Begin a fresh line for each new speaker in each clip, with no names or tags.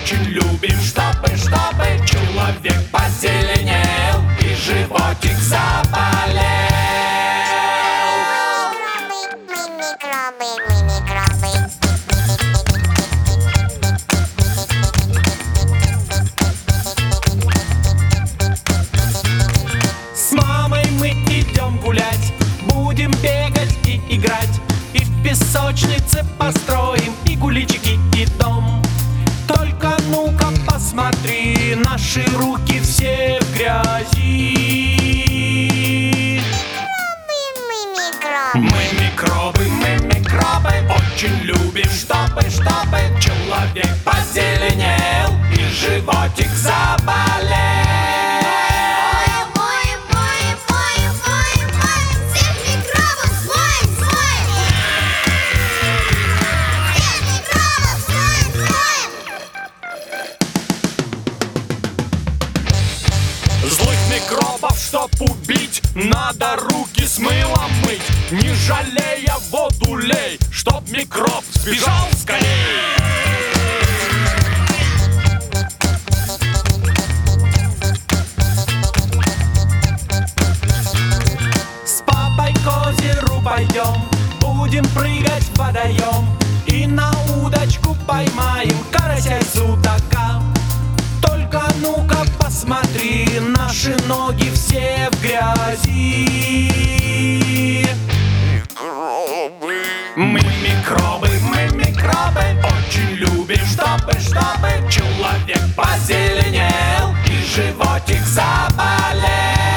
очень любим, чтобы человек позеленел и животик заболел. С мамой мы идем гулять, будем бегать и играть, и в песочнице построим и куличики, и дом. Только ну-ка посмотри, наши руки все в грязи. Мы микробы, очень любим, чтобы человек позеленел и животик заболел. Злых микробов, чтоб убить, надо руки с мылом мыть. Не жалея воду лей, чтоб микроб сбежал скорей. С папой к озеру пойдем, будем прыгать в водоем, и на удочку поймаем карася и судака. Только ну-ка посмотри, наши ноги все в грязи. Мы микробы, очень любим, чтобы человек позеленел и животик заболел.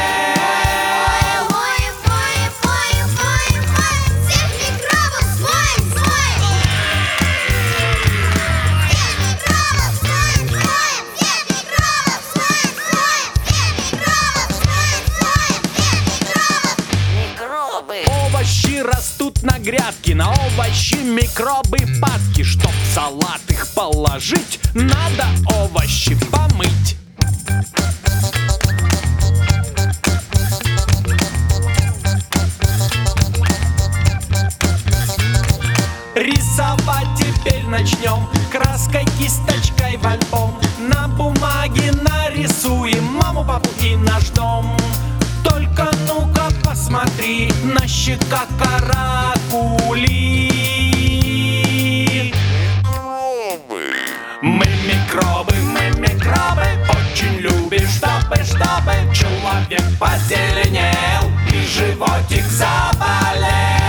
Овощи растут на грядке, на овощи микробы падки. Чтоб в салат их положить, надо овощи помыть. Рисовать теперь начнем краской, кисточкой в альбом. На бумаге нарисуем маму, папу и наш дом. Только ну-ка посмотри, на щеках каракули. Мы микробы, очень любим, чтобы человек позеленел и животик заболел.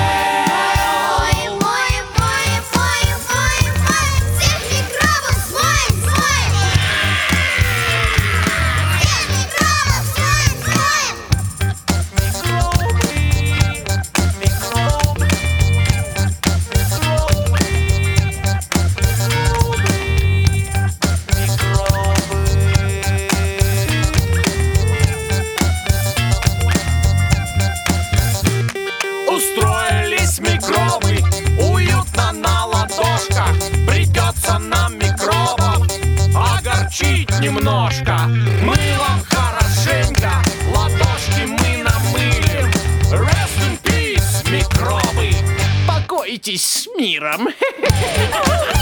Устроились микробы уютно на ладошках. Придется нам микробов огорчить немножко. Мылом хорошенько ладошки мы намылим. Rest in peace, микробы! Покойтесь с миром!